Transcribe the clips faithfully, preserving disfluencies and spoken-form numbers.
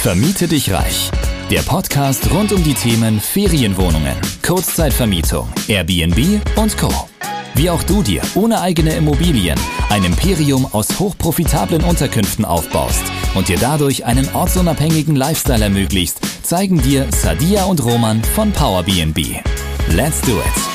Vermiete dich reich. Der Podcast rund um die Themen Ferienwohnungen, Kurzzeitvermietung, Airbnb und Co. Wie auch du dir ohne eigene Immobilien ein Imperium aus hochprofitablen Unterkünften aufbaust und dir dadurch einen ortsunabhängigen Lifestyle ermöglicht, zeigen dir Sadia und Roman von PowerBnB. Let's do it!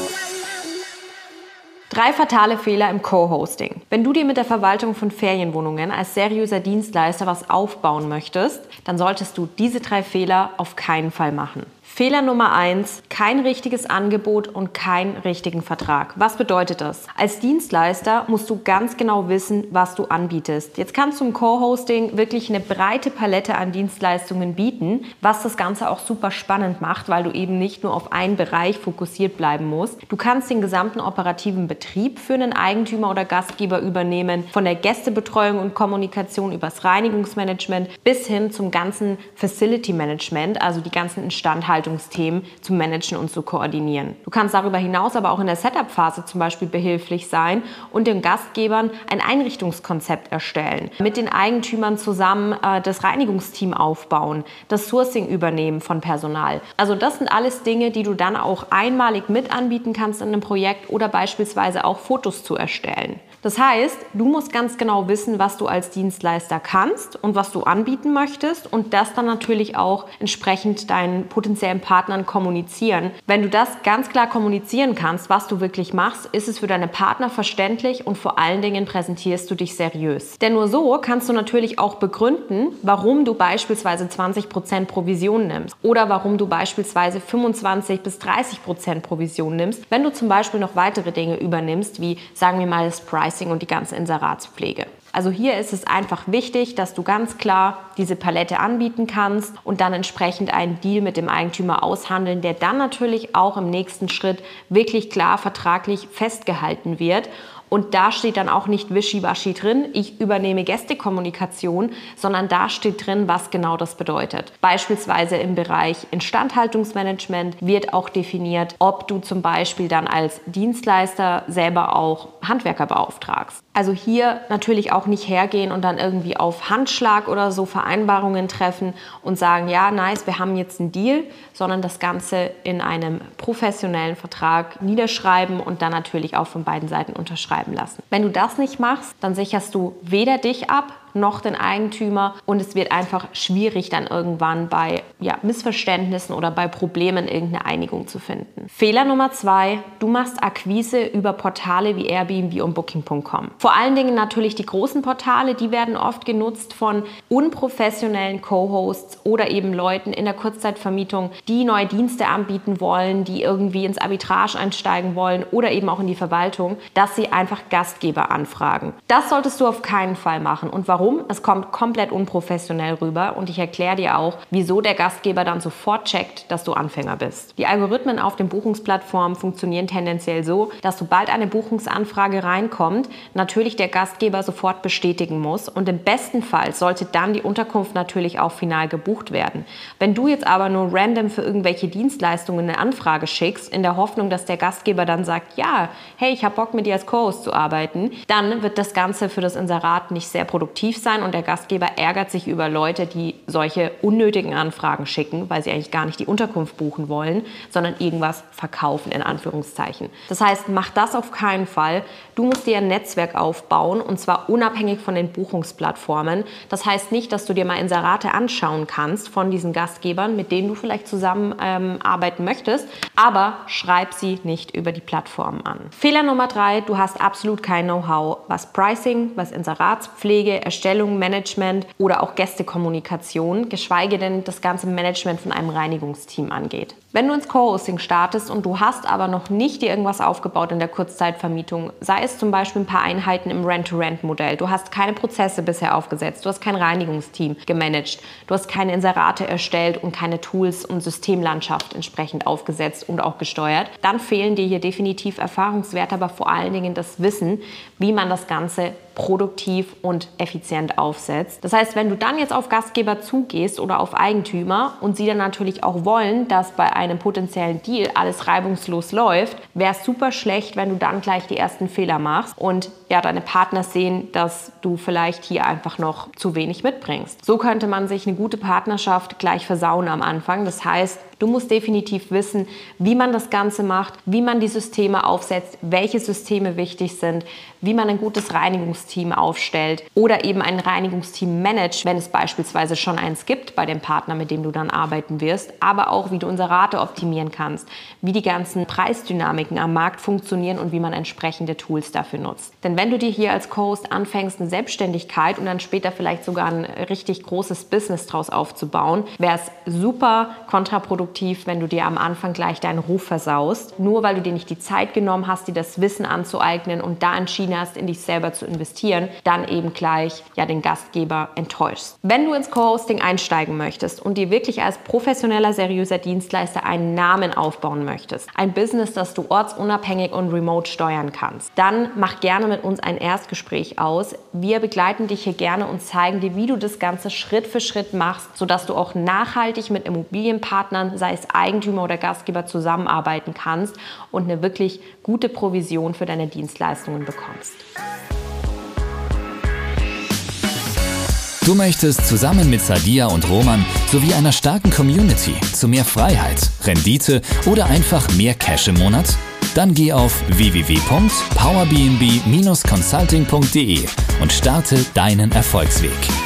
Drei fatale Fehler im Co-Hosting. Wenn du dir mit der Verwaltung von Ferienwohnungen als seriöser Dienstleister was aufbauen möchtest, dann solltest du diese drei Fehler auf keinen Fall machen. Fehler Nummer eins, kein richtiges Angebot und keinen richtigen Vertrag. Was bedeutet das? Als Dienstleister musst du ganz genau wissen, was du anbietest. Jetzt kannst du im Co-Hosting wirklich eine breite Palette an Dienstleistungen bieten, was das Ganze auch super spannend macht, weil du eben nicht nur auf einen Bereich fokussiert bleiben musst. Du kannst den gesamten operativen Betrieb für einen Eigentümer oder Gastgeber übernehmen, von der Gästebetreuung und Kommunikation übers Reinigungsmanagement bis hin zum ganzen Facility Management, also die ganzen Instandhaltungen Themen zu managen und zu koordinieren. Du kannst darüber hinaus aber auch in der Setup-Phase zum Beispiel behilflich sein und den Gastgebern ein Einrichtungskonzept erstellen, mit den Eigentümern zusammen äh, das Reinigungsteam aufbauen, das Sourcing übernehmen von Personal. Also das sind alles Dinge, die du dann auch einmalig mit anbieten kannst in einem Projekt oder beispielsweise auch Fotos zu erstellen. Das heißt, du musst ganz genau wissen, was du als Dienstleister kannst und was du anbieten möchtest und das dann natürlich auch entsprechend deinen potenziellen Partnern kommunizieren. Wenn du das ganz klar kommunizieren kannst, was du wirklich machst, ist es für deine Partner verständlich und vor allen Dingen präsentierst du dich seriös. Denn nur so kannst du natürlich auch begründen, warum du beispielsweise zwanzig Prozent Provision nimmst oder warum du beispielsweise fünfundzwanzig bis dreißig Prozent Provision nimmst, wenn du zum Beispiel noch weitere Dinge übernimmst, wie sagen wir mal das Pricing und die ganze Inseratspflege. Also hier ist es einfach wichtig, dass du ganz klar diese Palette anbieten kannst und dann entsprechend einen Deal mit dem Eigentümer aushandeln, der dann natürlich auch im nächsten Schritt wirklich klar vertraglich festgehalten wird. Und da steht dann auch nicht wischiwaschi drin, ich übernehme Gästekommunikation, sondern da steht drin, was genau das bedeutet. Beispielsweise im Bereich Instandhaltungsmanagement wird auch definiert, ob du zum Beispiel dann als Dienstleister selber auch Handwerker beauftragst. Also hier natürlich auch nicht hergehen und dann irgendwie auf Handschlag oder so Vereinbarungen treffen und sagen, ja, nice, wir haben jetzt einen Deal, sondern das Ganze in einem professionellen Vertrag niederschreiben und dann natürlich auch von beiden Seiten unterschreiben lassen. Wenn du das nicht machst, dann sicherst du weder dich ab, noch den Eigentümer und es wird einfach schwierig, dann irgendwann bei ja, Missverständnissen oder bei Problemen irgendeine Einigung zu finden. Fehler Nummer zwei, du machst Akquise über Portale wie Airbnb und Booking Punkt com. Vor allen Dingen natürlich die großen Portale, die werden oft genutzt von unprofessionellen Co-Hosts oder eben Leuten in der Kurzzeitvermietung, die neue Dienste anbieten wollen, die irgendwie ins Arbitrage einsteigen wollen oder eben auch in die Verwaltung, dass sie einfach Gastgeber anfragen. Das solltest du auf keinen Fall machen. Und warum? Es kommt komplett unprofessionell rüber und ich erkläre dir auch, wieso der Gastgeber dann sofort checkt, dass du Anfänger bist. Die Algorithmen auf den Buchungsplattformen funktionieren tendenziell so, dass sobald eine Buchungsanfrage reinkommt, natürlich der Gastgeber sofort bestätigen muss und im besten Fall sollte dann die Unterkunft natürlich auch final gebucht werden. Wenn du jetzt aber nur random für irgendwelche Dienstleistungen eine Anfrage schickst, in der Hoffnung, dass der Gastgeber dann sagt, ja, hey, ich habe Bock mit dir als Co-Host zu arbeiten, dann wird das Ganze für das Inserat nicht sehr produktiv sein und der Gastgeber ärgert sich über Leute, die solche unnötigen Anfragen schicken, weil sie eigentlich gar nicht die Unterkunft buchen wollen, sondern irgendwas verkaufen, in Anführungszeichen. Das heißt, mach das auf keinen Fall. Du musst dir ein Netzwerk aufbauen und zwar unabhängig von den Buchungsplattformen. Das heißt nicht, dass du dir mal Inserate anschauen kannst von diesen Gastgebern, mit denen du vielleicht zusammen ähm, arbeiten möchtest, aber schreib sie nicht über die Plattformen an. Fehler Nummer drei, du hast absolut kein Know-how, was Pricing, was Inseratspflege, Erstellung, Management oder auch Gästekommunikation, geschweige denn das ganze Management von einem Reinigungsteam angeht. Wenn du ins Co-Hosting startest und du hast aber noch nicht dir irgendwas aufgebaut in der Kurzzeitvermietung, sei es zum Beispiel ein paar Einheiten im Rent-to-Rent-Modell, du hast keine Prozesse bisher aufgesetzt, du hast kein Reinigungsteam gemanagt, du hast keine Inserate erstellt und keine Tools und Systemlandschaft entsprechend aufgesetzt und auch gesteuert, dann fehlen dir hier definitiv Erfahrungswerte, aber vor allen Dingen das Wissen, wie man das Ganze produktiv und effizient aufsetzt. Das heißt, wenn du dann jetzt auf Gastgeber zugehst oder auf Eigentümer und sie dann natürlich auch wollen, dass bei einem potenziellen Deal alles reibungslos läuft, wäre es super schlecht, wenn du dann gleich die ersten Fehler machst und ja, deine Partner sehen, dass du vielleicht hier einfach noch zu wenig mitbringst. So könnte man sich eine gute Partnerschaft gleich versauen am Anfang. Das heißt, du musst definitiv wissen, wie man das Ganze macht, wie man die Systeme aufsetzt, welche Systeme wichtig sind, wie man ein gutes Reinigungsteam aufstellt oder eben ein Reinigungsteam managt, wenn es beispielsweise schon eins gibt bei dem Partner, mit dem du dann arbeiten wirst, aber auch, wie du Inserate optimieren kannst, wie die ganzen Preisdynamiken am Markt funktionieren und wie man entsprechende Tools dafür nutzt. Denn wenn du dir hier als Co-Host anfängst, eine Selbstständigkeit und dann später vielleicht sogar ein richtig großes Business draus aufzubauen, wäre es super kontraproduktiv, wenn du dir am Anfang gleich deinen Ruf versaust, nur weil du dir nicht die Zeit genommen hast, dir das Wissen anzueignen und da entschieden hast, in dich selber zu investieren, dann eben gleich ja den Gastgeber enttäuschst. Wenn du ins Co-Hosting einsteigen möchtest und dir wirklich als professioneller, seriöser Dienstleister einen Namen aufbauen möchtest, ein Business, das du ortsunabhängig und remote steuern kannst, dann mach gerne mit uns ein Erstgespräch aus. Wir begleiten dich hier gerne und zeigen dir, wie du das Ganze Schritt für Schritt machst, sodass du auch nachhaltig mit Immobilienpartnern, sei es Eigentümer oder Gastgeber, zusammenarbeiten kannst und eine wirklich gute Provision für deine Dienstleistungen bekommst. Du möchtest zusammen mit Sadia und Roman sowie einer starken Community zu mehr Freiheit, Rendite oder einfach mehr Cash im Monat? Dann geh auf w w w punkt powerbnb Bindestrich consulting punkt de und starte deinen Erfolgsweg.